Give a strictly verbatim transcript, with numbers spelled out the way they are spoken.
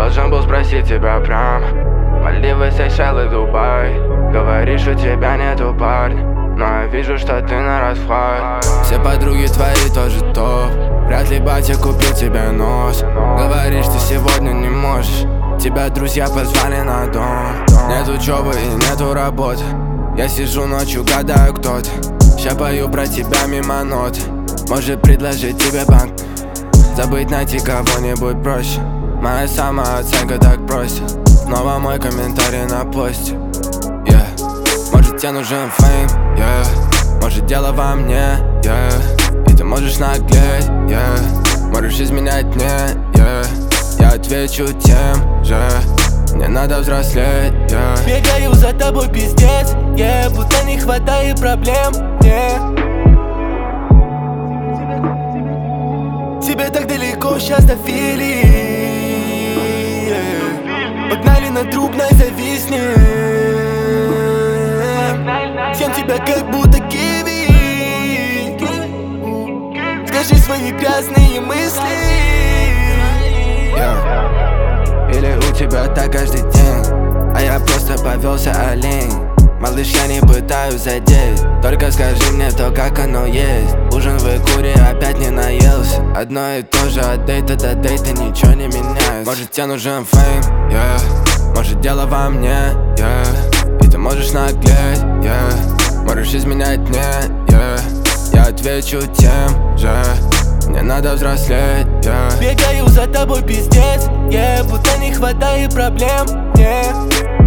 должен был спросить тебя прям. Мальдивы, Сейшелы, Дубай. Говоришь, у тебя нету парня, но я вижу, что ты на расхват. Все подруги твои тоже топ. Вряд ли батя купил тебе нос. Говоришь, ты сегодня не можешь. Тебя друзья позвали на дом. Нет учебы и нету работы. Я сижу ночью, гадаю, кто ты. Ща пою про тебя мимо ноты. Может предложить тебе банк, забыть, найти кого-нибудь проще. Моя самооценка так просит. Снова мой комментарий на посте, yeah. Может тебе нужен фейм, yeah. Может дело во мне, yeah. И ты можешь наглеть, yeah. Можешь изменять мне, yeah. Я отвечу тем же. Мне надо взрослеть, yeah. Бегаю за тобой, пиздец, yeah. Будто не хватает проблем, yeah. Тебе так далеко, сейчас до Фили, yeah. Погнали на трубной, зависнем. Съем тебя как будто киви. Скажи свои грязные мысли, yeah. Или у тебя так каждый день, а я просто повелся олень. Малыш, я не пытаюсь задеть, только скажи мне то, как оно есть. Ужин в Икуре, опять не наелся. Одно и то же, от дейта до дейта ничего не меняется. Может тебе нужен фейм, yeah. Может дело во мне, yeah. И ты можешь наглеть, yeah. Можешь изменять мне, yeah. Я отвечу тем же. Мне надо взрослеть, yeah. Бегаю за тобой, пиздец, yeah. Будто не хватает проблем, yeah.